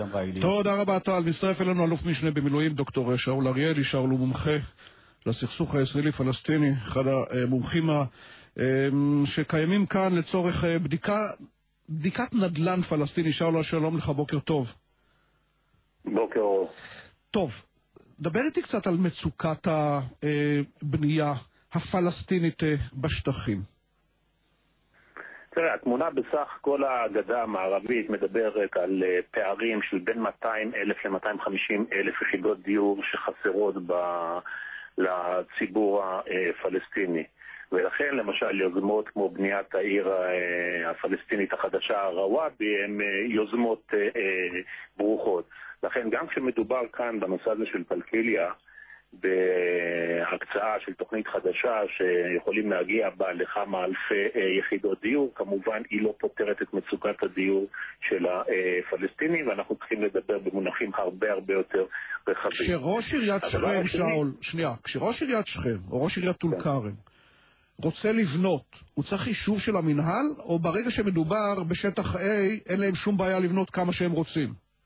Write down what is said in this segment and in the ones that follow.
תודה רבה טל. מצטרף אלינו אלוף משנה במילואים דוקטור שאול אריאלי. שאול הוא מומחה לסכסוך הישראלי-פלסטיני, אחד המומחים שקיימים כאן לצורך בדיקת נדל"ן פלסטיני. שאול, שלום לך, בוקר טוב. בוקר אור. טוב, דבר איתי קצת על מצוקת הבנייה הפלסטינית בשטחים. תראה, התמונה בסך כל הגדה המערבית מדברת על פערים של בין 200,000 ל-250,000 יחידות דיור שחסרות לציבור הפלסטיני. ולכן למשל יוזמות כמו בניית העיר הפלסטינית החדשה רוואבי הן יוזמות ברוכות. לכן גם כשמדובר כאן בנושא הזה של קלקיליה, בהקצאה של תוכנית חדשה שיכולים להגיע בה לכמה אלפי יחידות דיור, כמובן היא לא פותרת את מצוקת הדיור של הפלסטינים, ואנחנו צריכים לדבר במונחים הרבה יותר רחבים. כשראש עיריית שכם, שאול, כשראש עיריית שכם או ראש עיריית טול כרם רוצה לבנות, הוא צריך אישור של המנהל, או ברגע שמדובר בשטח A אין להם שום בעיה לבנות כמה שהם רוצים?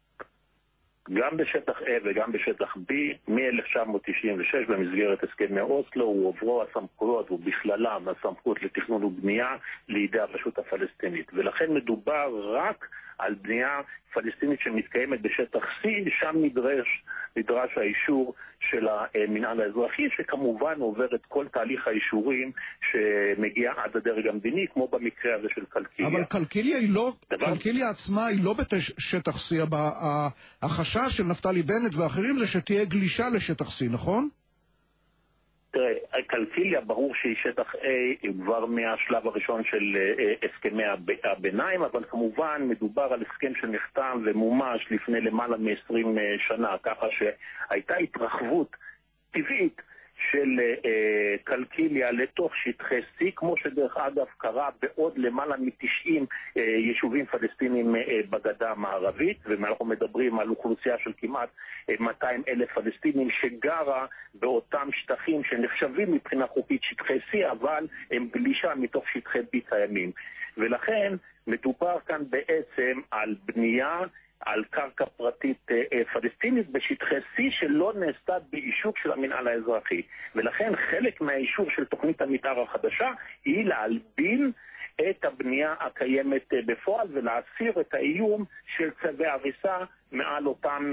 גם בשטח A וגם בשטח B, מ-1996 במסגרת הסכמי אוסלו, הועברו הסמכויות ובכללם הסמכות לתכנון ובנייה לידי הרשות הפלסטינית. ולכן מדובר רק על בנייה פלסטינית שמתקיימת בשטח C, שם נדרש האישור של המנהל האזרחי, שכמובן עובר את כל תהליך האישורים שמגיע עד הדרג המדיני, כמו במקרה הזה של קלקיליה. אבל קלקיליה עצמה היא לא בשטח C, החשש של נפתלי בנט ואחרים זה שתהיה גלישה לשטח C, נכון? תראה, קלקיליה ברור שהיא שטח A כבר מהשלב הראשון של הסכמי הביניים, אבל כמובן מדובר על הסכם שנחתם ומומש לפני למעלה מ-20 שנה, ככה שהייתה התרחבות טבעית של קלקיליה לתוך שטחי C, כמו שדרך אגב קרה בעוד למעלה מ-90 יישובים פלסטינים בגדה המערבית, ואנחנו מדברים על אוכלוסייה של כמעט 200,000 פלסטינים שגרה באותם שטחים שנחשבים מבחינה חוקית שטחי C, אבל הם גלישה מתוך שטחי B קיימים. ולכן מדובר כאן בעצם על בנייה על קרקע פרטית פלסטינית בשטחי C שלא נעשתה באישור של המנהל האזרחי. ולכן חלק מהאישור של תוכנית המתאר החדשה היא להלבין את הבנייה הקיימת בפועל ולהסיר את האיום של צווי הריסה מעל אותם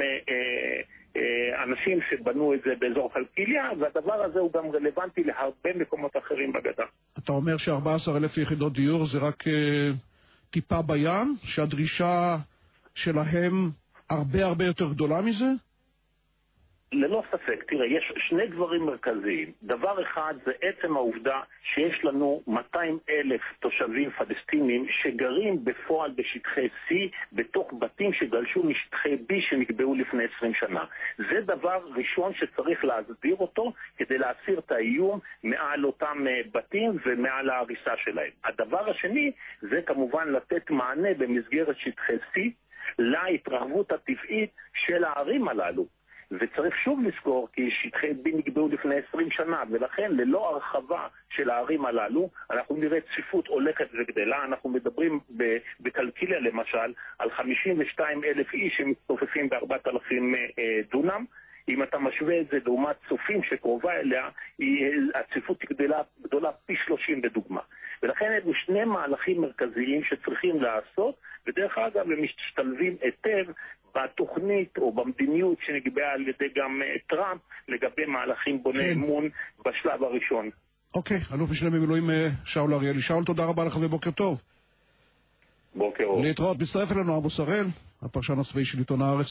אנשים שבנו את זה באזור קלקיליה, והדבר הזה הוא גם רלוונטי להרבה מקומות אחרים בגדה. אתה אומר ש14,000 יחידות דיור זה רק טיפה בים, שהדרישה שלהם הרבה יותר גדולה מזה? ללא ספק. תראה, יש שני דברים מרכזיים. דבר אחד זה עצם העובדה שיש לנו 200,000 תושבים פלסטינים שגרים בפועל בשטחי C בתוך בתים שגלשו משטחי B שנקבעו לפני 20 שנה. זה דבר ראשון שצריך להסדיר אותו כדי להסיר את האיום מעל אותם בתים ומעל ההריסה שלהם. הדבר השני זה כמובן לתת מענה במסגרת שטחי C להתרחבות הטבעית של הערים הללו. וצריך שוב לזכור כי שטחי B נקבעו לפני 20 שנה, ולכן ללא הרחבה של הערים הללו אנחנו נראה צפיפות הולכת וגדלה. אנחנו מדברים בקלקיליה למשל על 52,000 איש שמתצופפים ב4,000 דונם. אם אתה משווה את זה לעומת צופים שקרובה אליה, הצפיפות גדולה פי 30 בדוגמה. ולכן אלו שני מהלכים מרכזיים שצריכים לעשות, ודרך אגב הם משתלבים היטב בתוכנית או במדיניות שנקבעה על ידי גם טראמפ לגבי מהלכים בוני אמון בשלב הראשון. אוקיי, אלוף משנה במילואים שאול אריאלי. שאול, תודה רבה לך ובוקר טוב. בוקר אור. להתראות. מצטרף אלינו אבו שראל, הפרשן הצבאי של עיתון הארץ.